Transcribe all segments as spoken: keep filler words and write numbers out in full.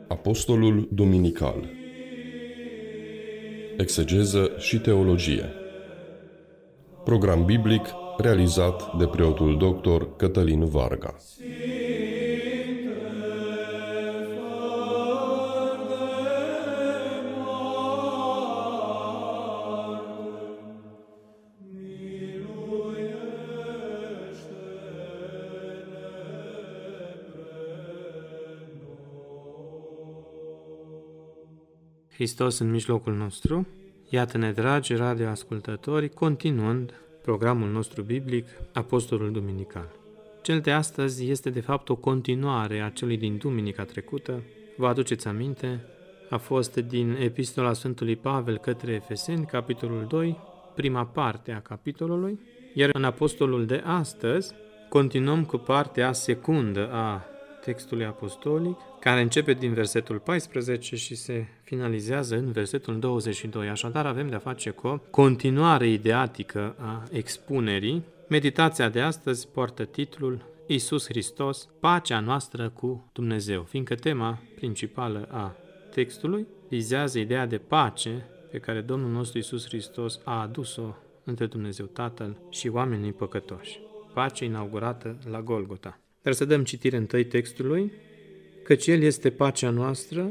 Apostolul Duminical. Exegeză și teologie. Program biblic realizat de preotul doctor Cătălin Varga. Hristos în mijlocul nostru. Iată-ne, dragi radioascultători, continuând programul nostru biblic, Apostolul Duminical. Cel de astăzi este de fapt o continuare a celui din duminica trecută. Vă aduceți aminte? A fost din Epistola Sfântului Pavel către Efeseni, capitolul doi, prima parte a capitolului, iar în Apostolul de astăzi continuăm cu partea secundă a textului apostolic, care începe din versetul paisprezece și se finalizează în versetul douăzeci și doi. Așadar, avem de-a face cu o continuare ideatică a expunerii. Meditația de astăzi poartă titlul Iisus Hristos, pacea noastră cu Dumnezeu, fiindcă tema principală a textului vizează ideea de pace pe care Domnul nostru Iisus Hristos a adus-o între Dumnezeu Tatăl și oamenii păcătoși. Pace inaugurată la Golgota. Dar să dăm citire întâi textului, căci El este pacea noastră,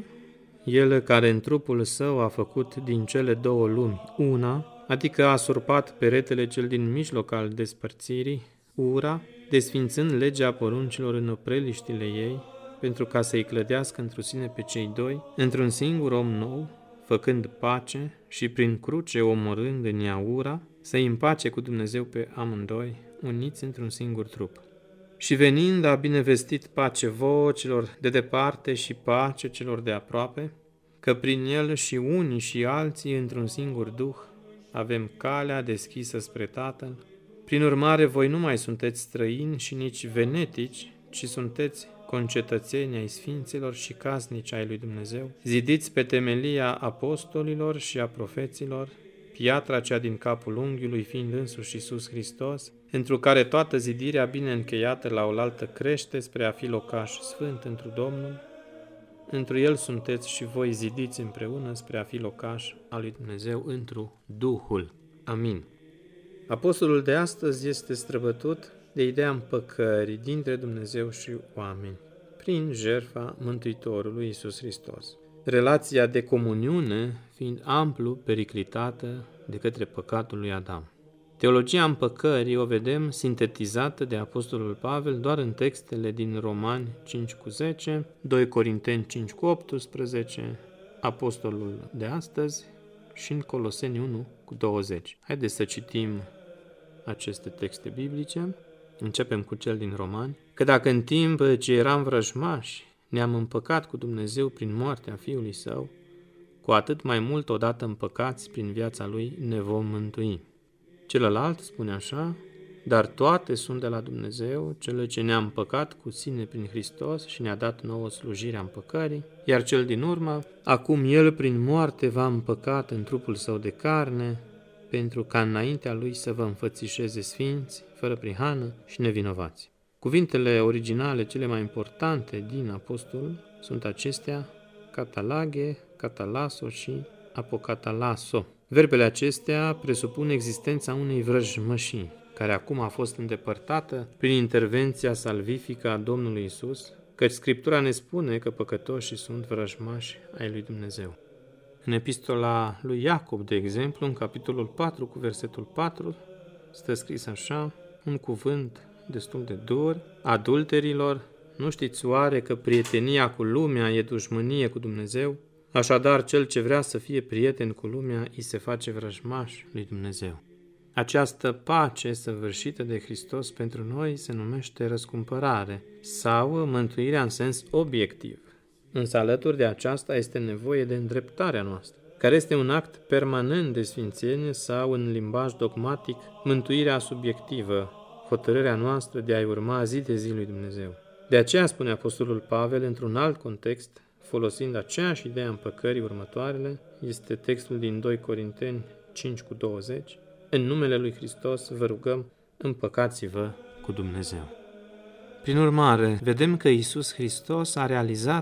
El care în trupul Său a făcut din cele două lumi una, adică a surpat peretele cel din mijloc al despărțirii, ura, desfințând legea poruncilor în opreliștile ei, pentru ca să-i clădească într-o sine pe cei doi, într-un singur om nou, făcând pace și prin cruce omorând în ea ura, să-i împace cu Dumnezeu pe amândoi, uniți într-un singur trup. Și venind a binevestit pace vouă celor de departe și pace celor de aproape, că prin El și unii și alții într-un singur duh avem calea deschisă spre Tatăl. Prin urmare, voi nu mai sunteți străini și nici venetici, ci sunteți concetățeni ai sfinților și casnici ai lui Dumnezeu, zidiți pe temelia apostolilor și a profeților, piatra cea din capul unghiului fiind însuși Iisus Hristos, întru care toată zidirea bine încheiată la oaltă crește spre a fi locaș sfânt întru Domnul, întru El sunteți și voi zidiți împreună spre a fi locaș al lui Dumnezeu întru Duhul. Amin. Apostolul de astăzi este străbătut de ideea împăcării dintre Dumnezeu și oameni, prin jertfa Mântuitorului Iisus Hristos. Relația de comuniune fiind amplu periclitată de către păcatul lui Adam. Teologia împăcării o vedem sintetizată de Apostolul Pavel doar în textele din Romani cinci cu zece, doi Corinteni cinci cu optsprezece, Apostolul de astăzi și în Coloseni unu cu douăzeci. Haideți să citim aceste texte biblice. Începem cu cel din Romani. Că dacă în timp ce eram vrăjmași ne-am împăcat cu Dumnezeu prin moartea Fiului Său, cu atât mai mult odată împăcați prin viața Lui ne vom mântui. Celălalt spune așa, dar toate sunt de la Dumnezeu, cele ce ne-a împăcat cu sine prin Hristos și ne-a dat nouă slujirea împăcării, iar cel din urmă, acum El prin moarte v-a împăcat în trupul Său de carne, pentru ca înaintea Lui să vă înfățișeze sfinți, fără prihană și nevinovați. Cuvintele originale cele mai importante din apostol sunt acestea, catalage, catalaso și apocatalaso. Verbele acestea presupun existența unei vrăjmășii, care acum a fost îndepărtată prin intervenția salvifică a Domnului Iisus, căci Scriptura ne spune că păcătoșii sunt vrăjmași ai lui Dumnezeu. În epistola lui Iacob, de exemplu, în capitolul patru cu versetul patru, stă scris așa, un cuvânt destul de dur, adulterilor, nu știți oare că prietenia cu lumea e dușmănie cu Dumnezeu? Așadar, cel ce vrea să fie prieten cu lumea, îi se face vrăjmaș lui Dumnezeu. Această pace săvârșită de Hristos pentru noi se numește răscumpărare sau mântuirea în sens obiectiv. Însă alături de aceasta este nevoie de îndreptarea noastră, care este un act permanent de sfințenie sau, în limbaj dogmatic, mântuirea subiectivă, hotărârea noastră de a-i urma zi de zi lui Dumnezeu. De aceea spune Apostolul Pavel într-un alt context, folosind aceeași idee a împăcării următoarele, este textul din doi Corinteni cinci cu douăzeci, în numele lui Hristos vă rugăm, împăcați-vă cu Dumnezeu. Prin urmare, vedem că Iisus Hristos a realizat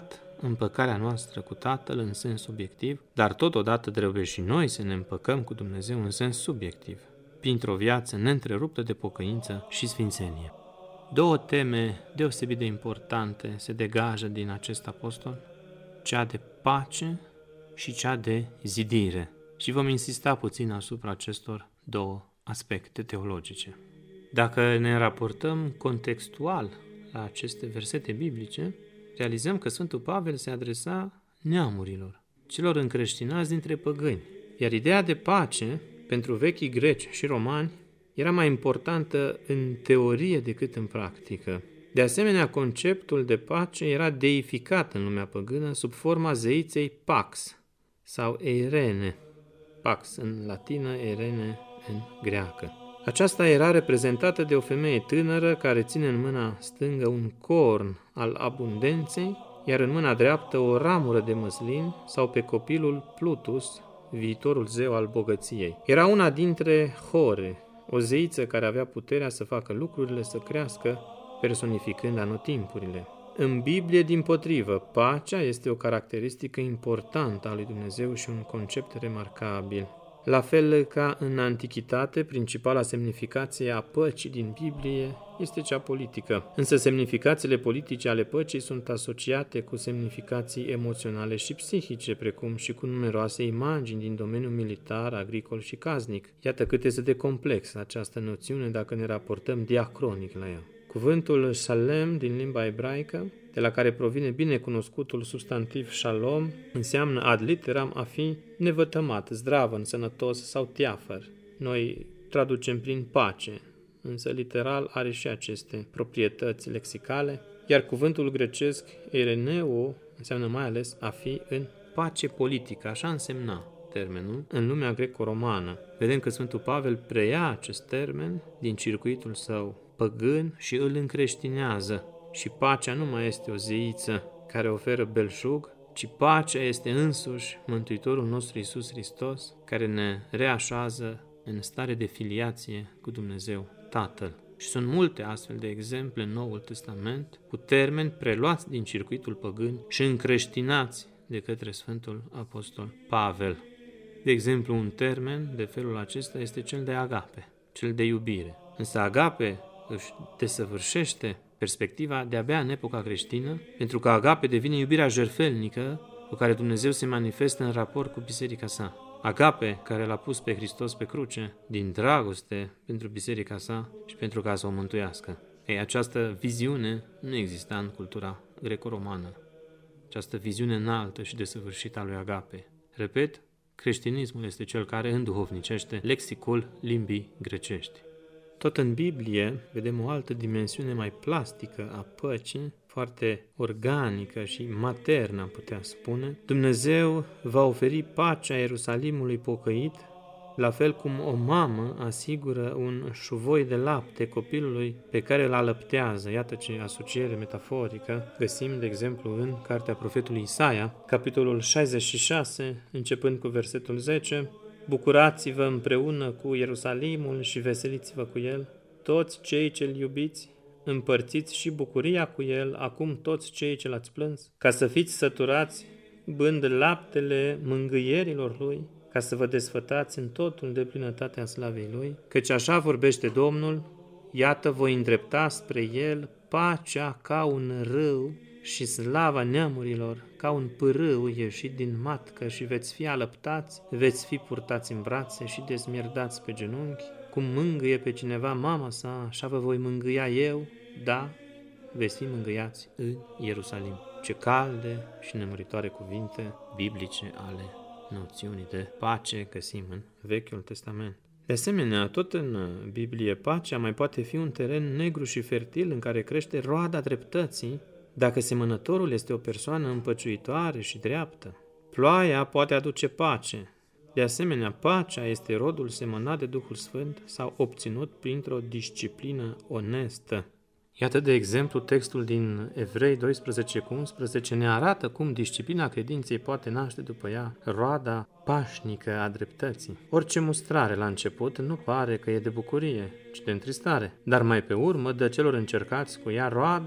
împăcarea noastră cu Tatăl în sens obiectiv, dar totodată trebuie și noi să ne împăcăm cu Dumnezeu în sens subiectiv, printr-o viață neîntreruptă de pocăință și sfințenie. Două teme deosebit de importante se degajă din acest apostol, cea de pace și cea de zidire. Și vom insista puțin asupra acestor două aspecte teologice. Dacă ne raportăm contextual la aceste versete biblice, realizăm că Sfântul Pavel se adresa neamurilor, celor încreștinați dintre păgâni. Iar ideea de pace, pentru vechii greci și romani, era mai importantă în teorie decât în practică. De asemenea, conceptul de pace era deificat în lumea păgână sub forma zeiței Pax sau Eirene. Pax în latină, Eirene în greacă. Aceasta era reprezentată de o femeie tânără care ține în mâna stângă un corn al abundenței, iar în mâna dreaptă o ramură de măslin sau pe copilul Plutus, viitorul zeu al bogăției. Era una dintre Hore, o zeiță care avea puterea să facă lucrurile să crească, personificând anotimpurile. În Biblie, dimpotrivă, pacea este o caracteristică importantă a lui Dumnezeu și un concept remarcabil. La fel ca în antichitate, principala semnificație a păcii din Biblie este cea politică. Însă semnificațiile politice ale păcii sunt asociate cu semnificații emoționale și psihice, precum și cu numeroase imagini din domeniul militar, agricol și casnic. Iată cât este de complexă această noțiune dacă ne raportăm diacronic la ea. Cuvântul shalem din limba ebraică, de la care provine binecunoscutul substantiv shalom, înseamnă ad literam a fi nevătămat, zdravăn, sănătos sau teafăr. Noi traducem prin pace, însă literal are și aceste proprietăți lexicale, iar cuvântul grecesc eireneo înseamnă mai ales a fi în pace politică, așa însemna termenul în lumea greco-romană. Vedem că Sfântul Pavel preia acest termen din circuitul său păgân și îl încreștinează. Și pacea nu mai este o zeiță care oferă belșug, ci pacea este însuși Mântuitorul nostru Iisus Hristos, care ne reașează în stare de filiație cu Dumnezeu Tatăl. Și sunt multe astfel de exemple în Noul Testament, cu termeni preluați din circuitul păgân și încreștinați de către Sfântul Apostol Pavel. De exemplu, un termen de felul acesta este cel de agape, cel de iubire. Însă agape își desăvârșește perspectiva de-abia în epoca creștină, pentru că agape devine iubirea jertfelnică cu care Dumnezeu se manifestă în raport cu biserica sa. Agape care l-a pus pe Hristos pe cruce din dragoste pentru biserica sa și pentru ca să o mântuiască. Ei, această viziune nu exista în cultura greco-romană. Această viziune înaltă și desăvârșită a lui agape. Repet, creștinismul este cel care înduhovnicește lexicul limbii grecești. Tot în Biblie vedem o altă dimensiune mai plastică a păcii, foarte organică și maternă, am putea spune. Dumnezeu va oferi pacea Ierusalimului pocăit, la fel cum o mamă asigură un șuvoi de lapte copilului pe care îl alăptează. Iată ce asociere metaforică găsim, de exemplu, în cartea profetului Isaia, capitolul șaizeci și șase, începând cu versetul zece, bucurați-vă împreună cu Ierusalimul și veseliți-vă cu el, toți cei ce-l iubiți, împărțiți și bucuria cu el, acum toți cei ce l-ați plâns, ca să fiți săturați, bând laptele mângâierilor lui, ca să vă desfătați în totul de plinătatea slavei lui, căci așa vorbește Domnul, iată voi îndrepta spre el pacea ca un râu și slava neamurilor ca un pârâu ieșit din matcă și veți fi alăptați, veți fi purtați în brațe și dezmierdați pe genunchi, cum mângâie pe cineva mama sa, așa vă voi mângâia eu, da, veți fi mângâiați în Ierusalim. Ce calde și nemuritoare cuvinte biblice ale noțiunii de pace găsim în Vechiul Testament. De asemenea, tot în Biblie, pacea mai poate fi un teren negru și fertil în care crește roada dreptății, dacă semănătorul este o persoană împăciuitoare și dreaptă. Ploaia poate aduce pace. De asemenea, pacea este rodul semănat de Duhul Sfânt sau obținut printr-o disciplină onestă. Iată, de exemplu, textul din Evrei doisprezece cu unsprezece ne arată cum disciplina credinței poate naște după ea roada pașnică a dreptății. Orice mustrare la început nu pare că e de bucurie, ci de întristare, dar mai pe urmă dă celor încercați cu ea roada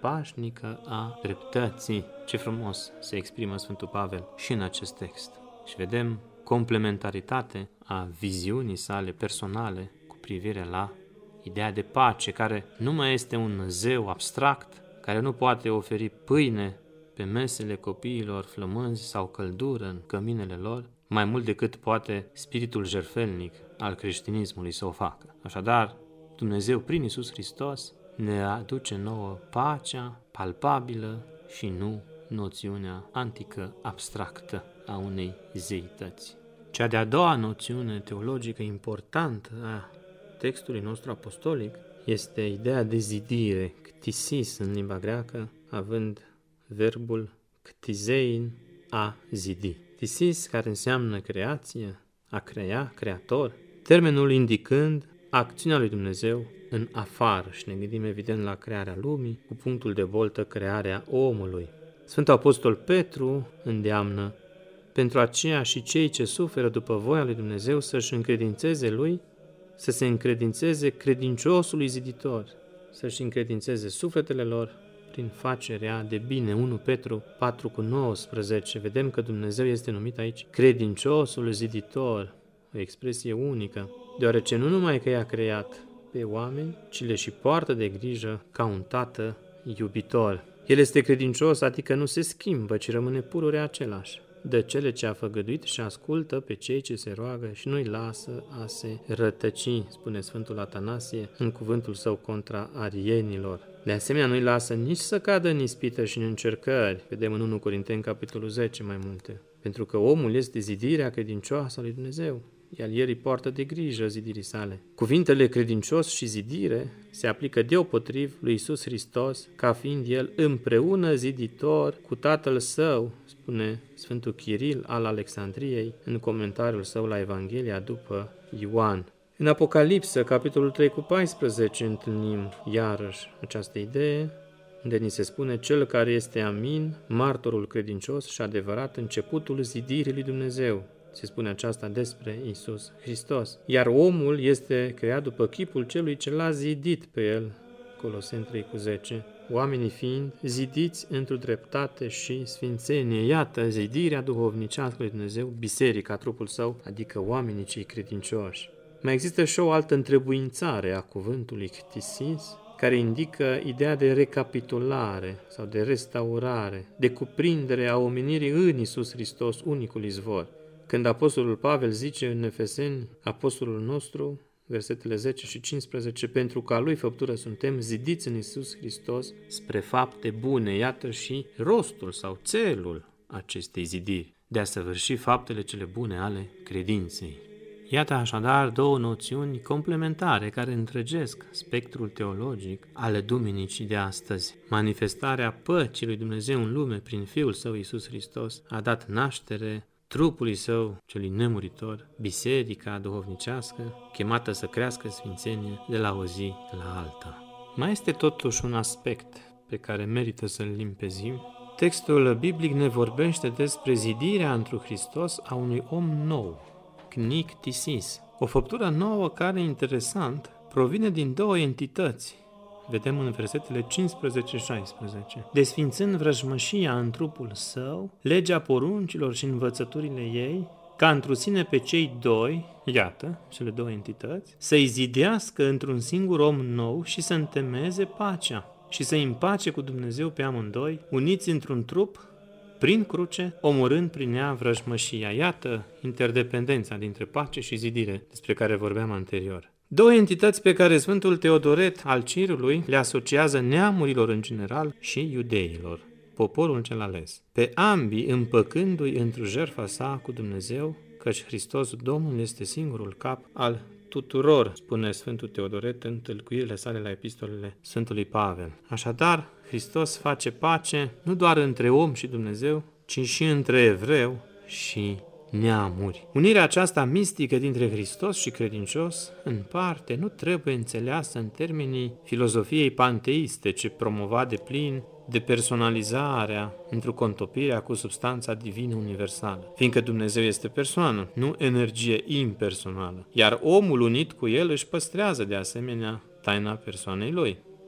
pașnică a dreptății. Ce frumos se exprimă Sfântul Pavel și în acest text. Și vedem complementaritate a viziunii sale personale cu privire la ideea de pace, care nu mai este un zeu abstract, care nu poate oferi pâine pe mesele copiilor flămânzi sau căldură în căminele lor, mai mult decât poate spiritul jertfelnic al creștinismului să o facă. Așadar, Dumnezeu, prin Iisus Hristos, ne aduce nouă pacea palpabilă și nu noțiunea antică abstractă a unei zeități. Cea de-a doua noțiune teologică importantă a textului nostru apostolic este ideea de zidire, ctisis în limba greacă, având verbul ctizein, a zidi. Ctisis, care înseamnă creație, a crea, creator, termenul indicând acțiunea lui Dumnezeu în afară și ne gândim evident la crearea lumii, cu punctul de voltă crearea omului. Sfântul Apostol Petru îndeamnă pentru aceea și cei ce suferă după voia lui Dumnezeu să-și încredințeze lui, să se încredințeze credinciosului ziditor, să-și încredințeze sufletele lor prin facerea de bine. unu Petru patru cu nouăsprezece. Vedem că Dumnezeu este numit aici credinciosul ziditor, o expresie unică, deoarece nu numai că i-a creat pe oameni, ci le și poartă de grijă ca un tată iubitor. El este credincios, adică nu se schimbă, ci rămâne pururea același. Dă cele ce a făgăduit și ascultă pe cei ce se roagă și nu-i lasă a se rătăci, spune Sfântul Atanasie în cuvântul său contra arienilor. De asemenea, nu-i lasă nici să cadă în ispită și în încercări, vedem în unu Corinteni, capitolul zece, mai multe. Pentru că omul este zidirea credincioasă a lui Dumnezeu, iar el îi poartă de grijă zidirii sale. Cuvintele credincios și zidire se aplică deopotriv lui Iisus Hristos, ca fiind el împreună ziditor cu Tatăl Său, spune Sfântul Chiril al Alexandriei în comentariul său la Evanghelia după Ioan. În Apocalipsă, capitolul trei cu paisprezece, întâlnim iarăși această idee, unde ni se spune cel care este amin, martorul credincios și adevărat, începutul zidirii lui Dumnezeu. Se spune aceasta despre Iisus Hristos. Iar omul este creat după chipul celui ce l-a zidit pe el, Coloseni trei cu zece, oamenii fiind zidiți într-o dreptate și sfințenie. Iată zidirea duhovnicească lui Dumnezeu, biserica, trupul său, adică oamenii cei credincioși. Mai există și o altă întrebuințare a cuvântului ctisis, care indică ideea de recapitulare sau de restaurare, de cuprindere a omenirii în Iisus Hristos, unicul izvor. Când Apostolul Pavel zice în Efeseni, Apostolul nostru, versetele zece și cincisprezece, pentru că a lui făptură suntem zidiți în Iisus Hristos spre fapte bune. Iată și rostul sau țelul acestei zidiri, de a săvârși faptele cele bune ale credinței. Iată așadar două noțiuni complementare care întregesc spectrul teologic ale duminicii de astăzi. Manifestarea păcii lui Dumnezeu în lume prin Fiul Său Iisus Hristos a dat naștere trupului Său celui nemuritor, biserica duhovnicească, chemată să crească sfințenie de la o zi la alta. Mai este totuși un aspect pe care merită să-l limpezim. Textul biblic ne vorbește despre zidirea întru Hristos a unui om nou, knictisis, o făptură nouă care, interesant, provine din două entități. Vedem în versetele cincisprezece șaisprezece. Desfințând vrăjmășia în trupul său, legea poruncilor și învățăturile ei, ca întru sine pe cei doi, iată, cele două entități, să-i zidească într-un singur om nou și să întemeieze pacea și să-i împace cu Dumnezeu pe amândoi, uniți într-un trup, prin cruce, omorând prin ea vrăjmășia. Iată interdependența dintre pace și zidire, despre care vorbeam anterior. Două entități pe care Sfântul Teodoret al Cirului le asociază neamurilor în general și iudeilor, poporul cel ales. Pe ambii împăcându-i într-o jertfa sa cu Dumnezeu, căci Hristos Domnul este singurul cap al tuturor, spune Sfântul Teodoret în tâlcuirile sale la epistolele Sfântului Pavel. Așadar, Hristos face pace nu doar între om și Dumnezeu, ci și între evreu și neamuri. Unirea aceasta mistică dintre Hristos și credincios, în parte, nu trebuie înțeleasă în termenii filozofiei panteiste, ce promova de plin depersonalizarea într-o contopirea cu substanța divină universală, fiindcă Dumnezeu este persoană, nu energie impersonală, iar omul unit cu El își păstrează de asemenea taina persoanei Lui.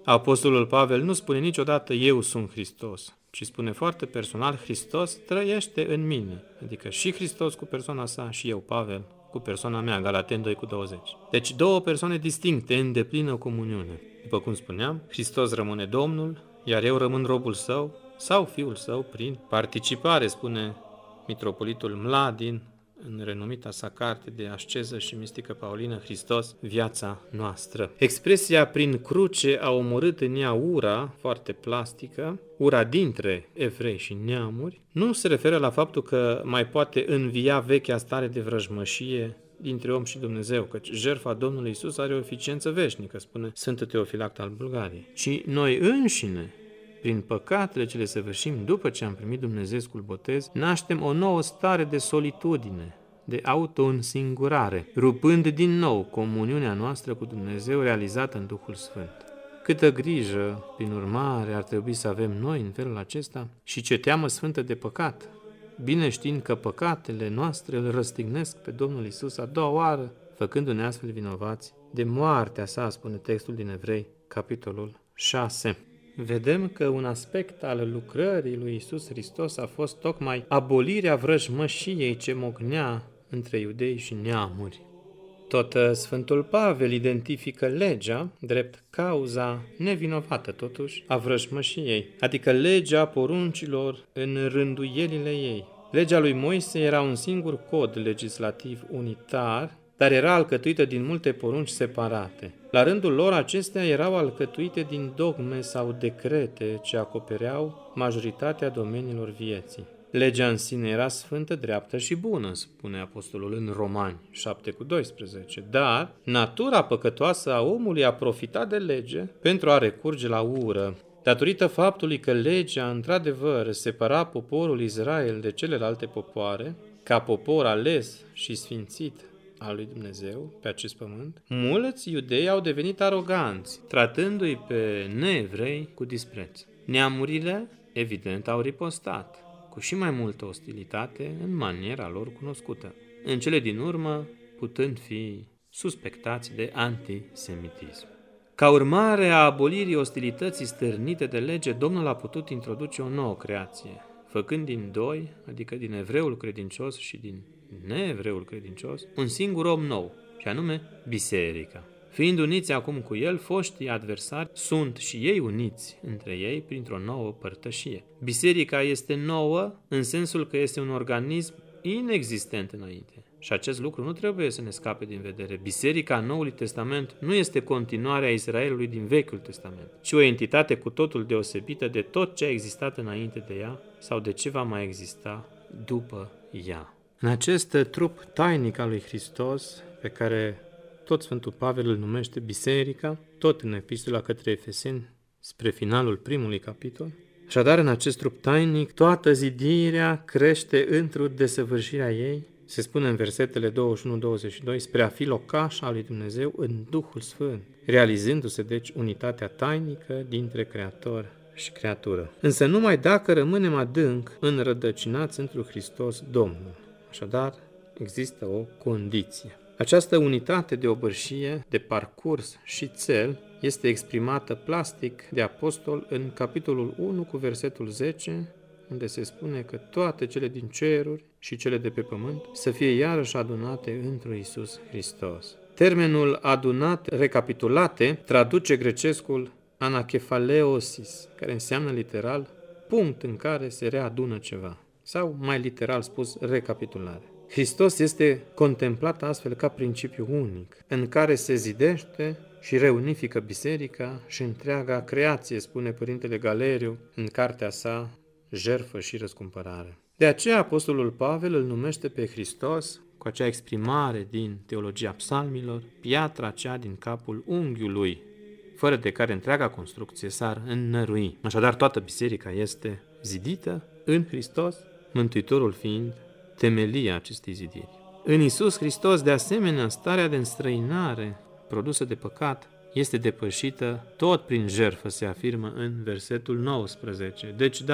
Apostolul Pavel nu spune niciodată eu sunt Hristos, ci spune foarte personal Hristos trăiește în mine, adică și Hristos cu persoana sa și eu, Pavel, cu persoana mea, Galateni doi cu douăzeci. Deci două persoane distincte în deplină comuniune. După cum spuneam, Hristos rămâne Domnul, iar eu rămân robul său sau fiul său prin participare, spune mitropolitul Mladin în renumita sa carte de asceză și mistică paulină, Hristos, viața noastră. Expresia prin cruce a omorât în ea ura, foarte plastică, ura dintre evrei și neamuri, nu se referă la faptul că mai poate învia vechea stare de vrăjmășie dintre om și Dumnezeu, căci jertfa Domnului Iisus are o eficiență veșnică, spune Sfântul Teofilact al Bulgariei, ci noi înșine, prin păcatele ce le săvârșim după ce am primit dumnezeescul botez, naștem o nouă stare de solitudine, de auto-însingurare, rupând din nou comuniunea noastră cu Dumnezeu realizată în Duhul Sfânt. Câtă grijă, prin urmare, ar trebui să avem noi în felul acesta și ce teamă sfântă de păcat, bine știind că păcatele noastre îl răstignesc pe Domnul Iisus a doua oară, făcându-ne astfel vinovați de moartea sa, spune textul din Evrei, capitolul șase. Vedem că un aspect al lucrării lui Iisus Hristos a fost tocmai abolirea vrăjmășiei ce mocnea între iudei și neamuri. Tot Sfântul Pavel identifică legea drept cauza nevinovată, totuși, a vrăjmășiei, adică legea poruncilor în rânduielile ei. Legea lui Moise era un singur cod legislativ unitar, dar era alcătuită din multe porunci separate. La rândul lor, acestea erau alcătuite din dogme sau decrete ce acopereau majoritatea domeniilor vieții. Legea în sine era sfântă, dreaptă și bună, spune apostolul în Romani șapte cu doisprezece, dar natura păcătoasă a omului a profitat de lege pentru a recurge la ură. Datorită faptului că legea, într-adevăr, separa poporul Israel de celelalte popoare, ca popor ales și sfințit al lui Dumnezeu pe acest pământ, mulți iudei au devenit aroganți, tratându-i pe neevrei cu dispreț. Neamurile, evident, au ripostat, cu și mai multă ostilitate în maniera lor cunoscută, în cele din urmă putând fi suspectați de antisemitism. Ca urmare a abolirii ostilității stârnite de lege, Domnul a putut introduce o nouă creație, făcând din doi, adică din evreul credincios și din neevreul credincios, un singur om nou, și anume biserica. Fiind uniți acum cu el, foștii adversari sunt și ei uniți între ei printr-o nouă părtășie. Biserica este nouă în sensul că este un organism inexistent înainte. Și acest lucru nu trebuie să ne scape din vedere. Biserica Noului Testament nu este continuarea Israelului din Vechiul Testament, ci o entitate cu totul deosebită de tot ce a existat înainte de ea sau de ce va mai exista după ea. În acest trup tainic al lui Hristos, pe care tot Sfântul Pavel îl numește biserica, tot în epistola către Efeseni, spre finalul primului capitol, așadar în acest trup tainic toată zidirea crește într-o desăvârșirea ei, se spune în versetele douăzeci și unu douăzeci și doi, spre a fi locaș al lui Dumnezeu în Duhul Sfânt, realizându-se deci unitatea tainică dintre Creator și creatură. Însă numai dacă rămânem adânc înrădăcinați într Hristos Domnul. Așadar, există o condiție. Această unitate de obârșie, de parcurs și țel este exprimată plastic de apostol în capitolul unu cu versetul zece, unde se spune că toate cele din ceruri și cele de pe pământ să fie iarăși adunate într Iisus Hristos. Termenul adunat, recapitulate, traduce grecescul anakefaleosis, care înseamnă literal punct în care se readună ceva, sau mai literal spus recapitulare. Hristos este contemplat astfel ca principiu unic, în care se zidește și reunifică biserica și întreaga creație, spune Părintele Galeriu în cartea sa Jertfă și răscumpărare. De aceea apostolul Pavel îl numește pe Hristos, cu acea exprimare din teologia psalmilor, piatra cea din capul unghiului, fără de care întreaga construcție s-ar înnărui. Așadar, toată biserica este zidită în Hristos, Mântuitorul fiind temelia acestei zidiri. În Iisus Hristos, de asemenea, starea de înstrăinare produsă de păcat este depășită tot prin jertfă, se afirmă în versetul nouăsprezece. Deci, dar,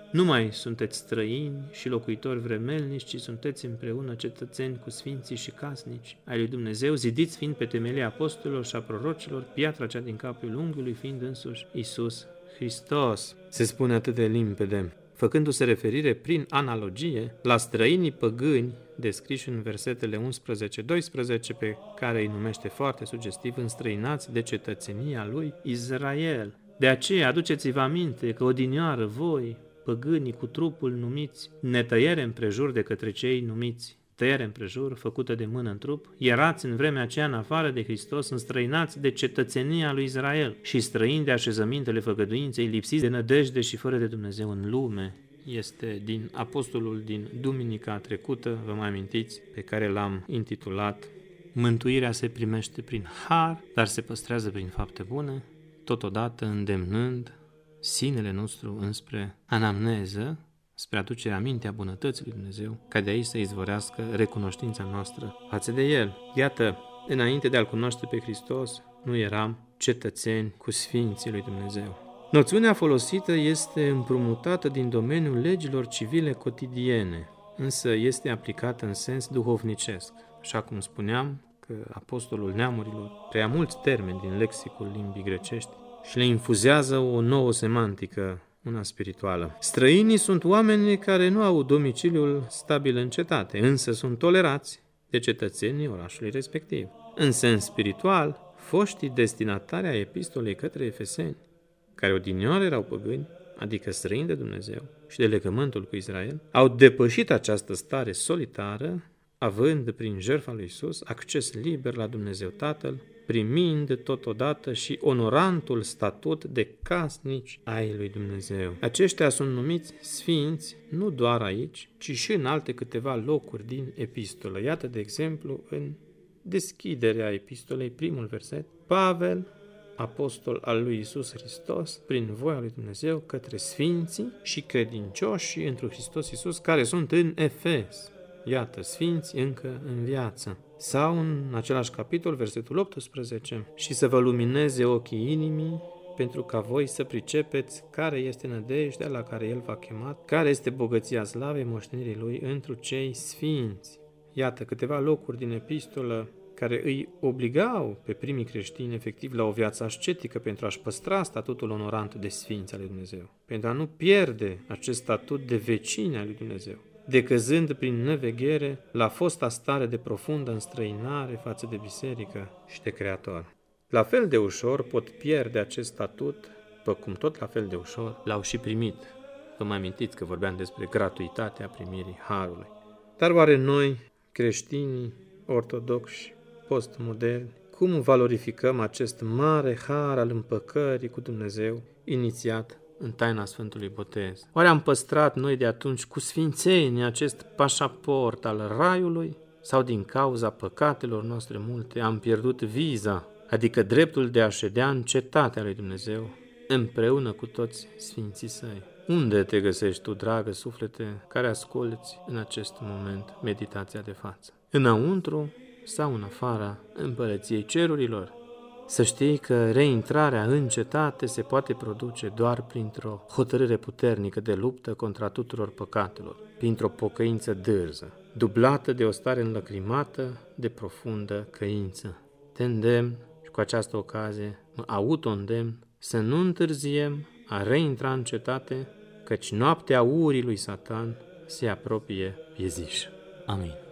Nu mai sunteți străini și locuitori vremelnici, ci sunteți împreună cetățeni cu sfinții și casnici ai lui Dumnezeu, zidiți fiind pe temelia apostolilor și a prorocilor, piatra cea din capul unghiului fiind însuși Iisus Hristos. Se spune atât de limpede, făcându-se referire prin analogie la străinii păgâni descriși în versetele unsprezece doisprezece, pe care îi numește foarte sugestiv înstrăinați de cetățenia lui Israel. De aceea aduceți-vă aminte că odinioară voi, păgânii cu trupul numiți netăiere împrejur de către cei numiți tăiere împrejur, făcută de mână în trup, erați în vremea aceea în afară de Hristos, înstrăinați de cetățenia lui Israel și străini de așezămintele făgăduinței, lipsiți de nădejde și fără de Dumnezeu în lume. Este din apostolul din duminica trecută, vă mai amintiți, pe care l-am intitulat Mântuirea se primește prin har, dar se păstrează prin fapte bune, totodată îndemnând sinele nostru înspre anamneză, spre aducerea amintea bunătății lui Dumnezeu, ca de aici să izvorească recunoștința noastră față de El. Iată, înainte de a-L cunoaște pe Hristos, nu eram cetățeni cu sfinții lui Dumnezeu. Noțiunea folosită este împrumutată din domeniul legilor civile cotidiene, însă este aplicată în sens duhovnicesc. Așa cum spuneam, că apostolul neamurilor preia mulți termeni din lexicul limbii grecești și le infuzează o nouă semantică, una spirituală. Străinii sunt oameni care nu au domiciliul stabil în cetate, însă sunt tolerați de cetățenii orașului respectiv. În sens spiritual, foștii destinatari ai epistolei către efeseni, care odinioară erau păgâni, adică străini de Dumnezeu și de legământul cu Israel, au depășit această stare solitară, având prin jertfa lui Iisus acces liber la Dumnezeu Tatăl, primind totodată și onorantul statut de casnici ai lui Dumnezeu. Aceștia sunt numiți sfinți nu doar aici, ci și în alte câteva locuri din epistolă. Iată, de exemplu, în deschiderea epistolei, primul verset, Pavel, apostol al lui Iisus Hristos, prin voia lui Dumnezeu, către sfinții și credincioși întru Hristos Iisus, care sunt în Efes. Iată, sfinți încă în viață. Sau în același capitol, versetul optsprezece, și să vă lumineze ochii inimii, pentru ca voi să pricepeți care este nădejdea la care El v-a chemat, care este bogăția slavei moștenirii Lui întru cei sfinți. Iată, câteva locuri din epistolă care îi obligau pe primii creștini efectiv la o viață ascetică pentru a-și păstra statutul onorant de sfinți al lui Dumnezeu, pentru a nu pierde acest statut de vecini al lui Dumnezeu, decăzând prin neveghere la fosta stare de profundă înstrăinare față de biserică și de Creator. La fel de ușor pot pierde acest statut, după cum tot la fel de ușor l-au și primit. Vă mai amintiți că vorbeam despre gratuitatea primirii harului. Dar oare noi, creștinii ortodoxi, postmoderni, cum valorificăm acest mare har al împăcării cu Dumnezeu inițiat în taina Sfântului Botez? Oare am păstrat noi de atunci cu sfințenie acest pașaport al raiului? Sau din cauza păcatelor noastre multe am pierdut viza, adică dreptul de a ședea în cetatea lui Dumnezeu, împreună cu toți sfinții săi? Unde te găsești tu, dragă suflete, care asculți în acest moment meditația de față? Înăuntru sau în afara împărăției cerurilor? Să știi că reintrarea în cetate se poate produce doar printr-o hotărâre puternică de luptă contra tuturor păcatelor, printr-o pocăință dârză, dublată de o stare înlăcrimată de profundă căință. Te îndemn și cu această ocazie mă auto-îndemn să nu întârziem a reintra în cetate, căci noaptea urii lui Satan se apropie pieziș. Amin.